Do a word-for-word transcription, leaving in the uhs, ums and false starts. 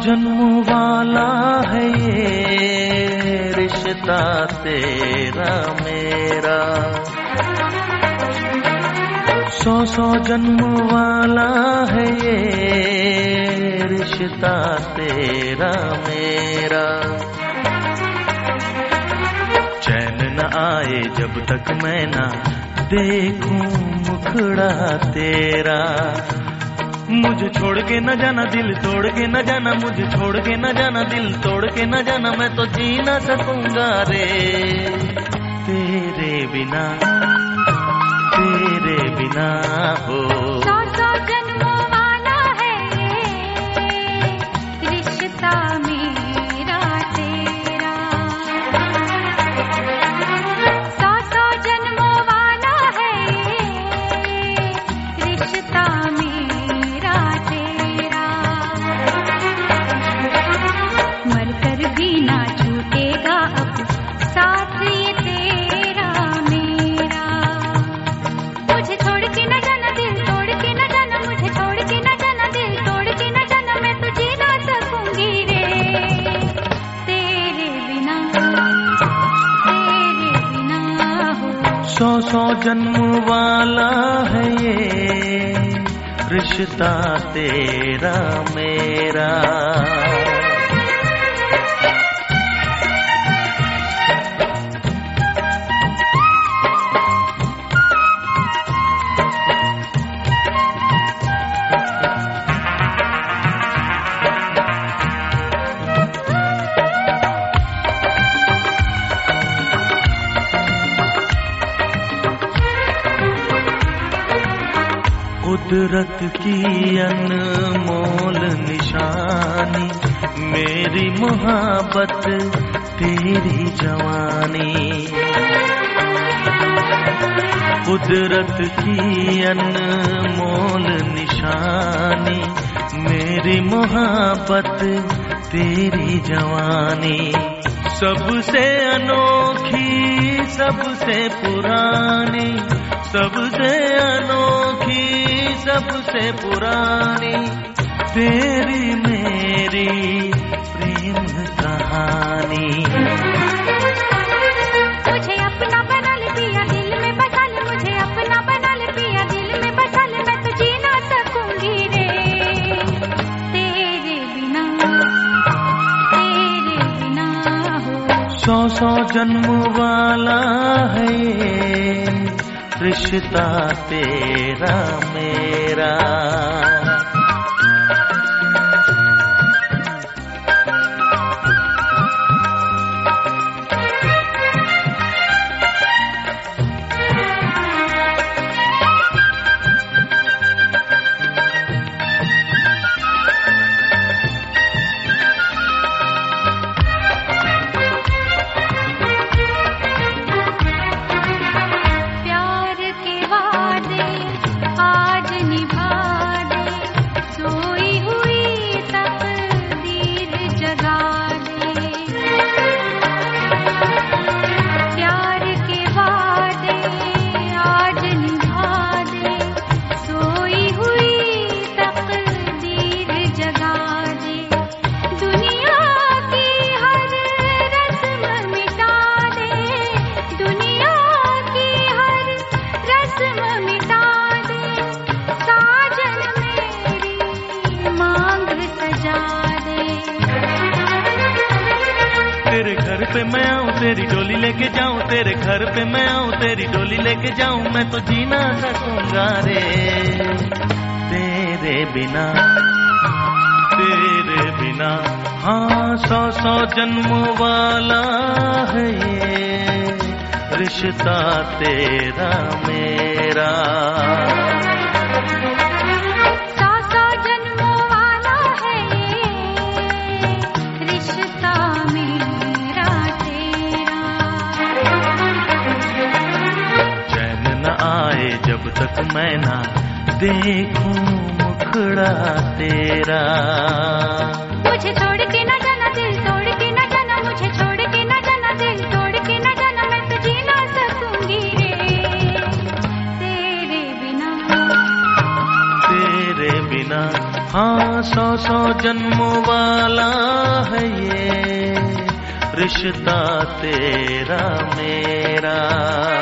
जन्मों वाला है ये रिश्ता तेरा मेरा, सौ सौ जन्मों वाला है ये रिश्ता तेरा मेरा। चैन न आए जब तक मैं ना देखूं मुखड़ा तेरा, मुझे छोड़ के न जाना दिल तोड़ के न जाना, मुझे छोड़ के न जाना दिल तोड़ के न जाना, मैं तो जी ना सकूंगा रे तेरे बिना, तेरे बिना हो। सौ सौ जन्मों वाला है ये रिश्ता मेरा तेरा, सौ सौ जन्मों वाला है ये रिश्ता मेरा तेरा, मरकर भी ना छूटेगा अब साथ ये तेरा मेरा। मुझे छोड़ के न जाना दिल तोड़ के न जाना, मुझे छोड़ के न जाना दिल तोड़ के न जाना, मैं तो जी ना सकूंगी रे तेरे बिना, तेरे बिना हो। सौ सौ जन्म वाला है ये रिश्ता तेरा मेरा। कुदरत की अनमोल निशानी मेरी मोहब्बत तेरी जवानी, कुदरत की अनमोल निशानी मेरी मोहब्बत तेरी जवानी, सबसे अनोखी सबसे पुरानी, सबसे अनोखी सबसे पुरानी तेरी मेरी प्रेम कहानी। मुझे अपना बना ले पिया दिल में बसा ले, मुझे अपना बना ले पिया दिल में बसा ले, मैं तो जी ना सकूंगी रे तेरे बिना, तेरे बिना हो। सौ सौ जन्म वाला है रिश्ता तेरा मेरा। तेरे घर पे मैं आऊं तेरी डोली लेके जाऊं, तेरे घर पे मैं आऊं तेरी डोली लेके जाऊं, मैं तो जी ना सकूंगा रे तेरे बिना, तेरे बिना। हाँ सौ सौ जन्मों वाला है ये रिश्ता तेरा मेरा। जब तक मैं ना देखूं मुखड़ा तेरा, मुझे छोड़ के न जाना दिल तोड़ के न जाना, मुझे छोड़ के न जाना दिल तोड़ के न जाना, मैं तो जी ना सकूंगी रे तेरे बिना, तेरे बिना। हाँ सौ सौ जन्मों वाला है ये रिश्ता तेरा मेरा।